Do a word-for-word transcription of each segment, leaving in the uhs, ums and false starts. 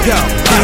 go.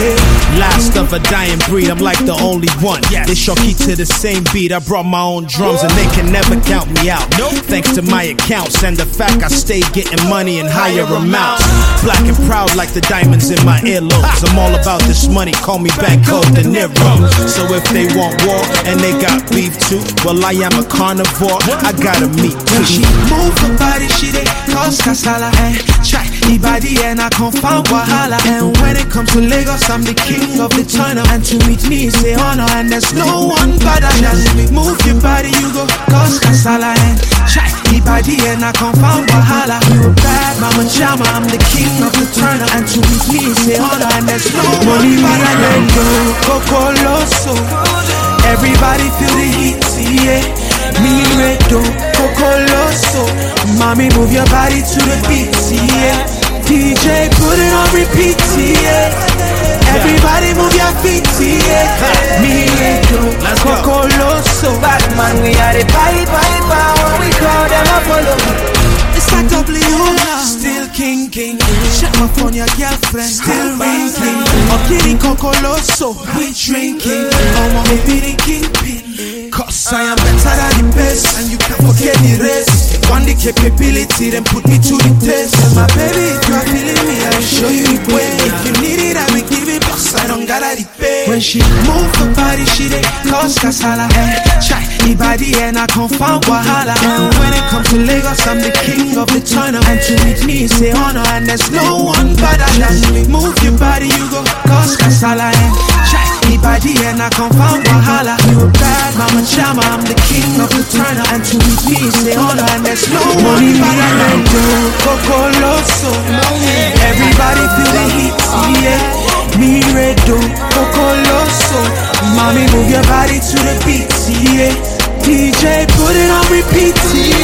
Last of a dying breed, I'm like the only one. They shocky to the same beat. I brought my own drums and they can never count me out. Thanks to my accounts and the fact I stay getting money in higher amounts. Black and proud like the diamonds in my earlobes. I'm all about this money, call me Banco De Niro. So if they want war and they got beef too, well I am a carnivore, I gotta meet too. When she move her body, she dey cause kasala and try the body and I confound wahala. And when it comes to Lagos, I'm the king of the China. And to meet me is a honor, and there's no one better than me. Move your body, you go cause kasala and try the body and I confound wahala. You a bad mama chama, I'm the king of the Turner. And to meet me is a honor, and there's no one better than you. Coco Loso, everybody feel the heat, yeah. Me redo, Coco Loso, mommy move your body to the beat, yeah. D J put it on repeat, yeah. Everybody move your feet, yeah. Me redo, Coco Loso. Batman, we are the party, party, power. We call them a follow. It's like W now. Still king, king. Check my phone, your girlfriend. Still ringing. Oh, kitty Coco Loso. We drinking. Oh, my baby, the kingpin. Cause I am better than the best, and you can't forget the rest. Want the capability, then put me to the test. And my baby, if you are feeling me, I will show you the way. If you need it, I will give it, cause I don't gotta repay. When she move her body, she dey cause kasala. And try the body and I confound wahala. And when it comes to Lagos, I'm the king of the China. And to meet me is a honor, and there's no one better than me. Move your body, you go cause kasala. And try the body and I confound wahala. You a bad mama chama, I'm the king of the Turner. And to meet me is a honor, and there's no one better than you. Coco Loso, everybody feel the heat, yeah. Me redo, Coco Loso, mommy move your body to the beat, yeah. D J put it on repeat,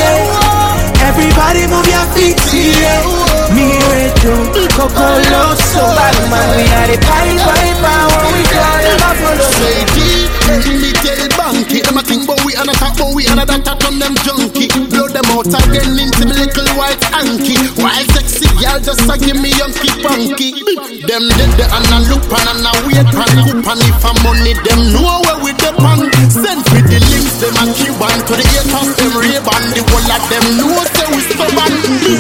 yeah. Everybody move your feet, yeah. Me redo, Coco Loso. Batman, we are the party, party, power. We call them a follow. Say D, let me tell Banky. Them a think about we and a talk about we and a that talk on them junkie. Blow them out again into me little white hanky. Wild sexy girl just a give me yonky punky. Them dead the and a look pan and a wait pan coop. And if a money them know where we the pan. Send for the links them a keep on to the haters them rave and the whole of them know say we stubborn.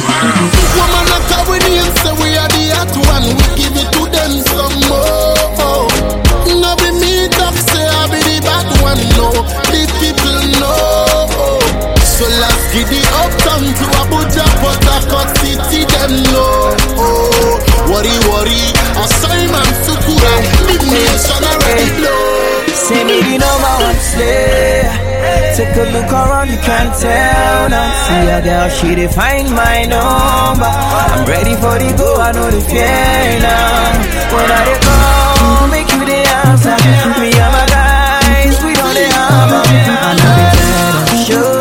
Woman a talk with them say we are the hot one. We give it to them some more. No be me talk say I be the bad one. No, the people know. So let's give the uptown to Abuja, Port Harcourt City, them know. Oh, worry, worry, assignment Sukura, the nation already blow. Say me the number one slave. Take a look around, you can't tell now. See a girl, she define my number. I'm ready for the go, I know the fear now. When I dey call, make you the answer. Me and my guys, we don't dey hammer. And I be tell them, sure.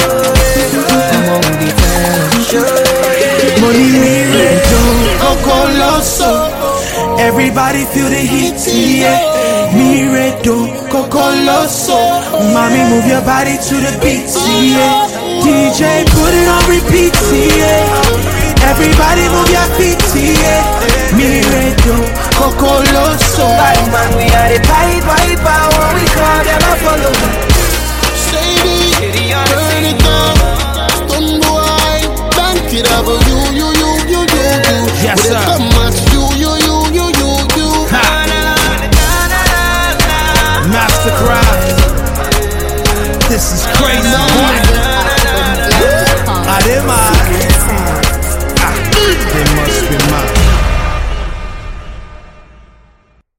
I'm on the tell them, sure. Money me redo, Coco Loso. Everybody feel the heat, yeah. Me redo, Coco Loso. Mommy move your body to the beat, yeah. D J put it on repeat, yeah. Everybody move your feet, yeah. Me redo, Coco Loso. Batman, we are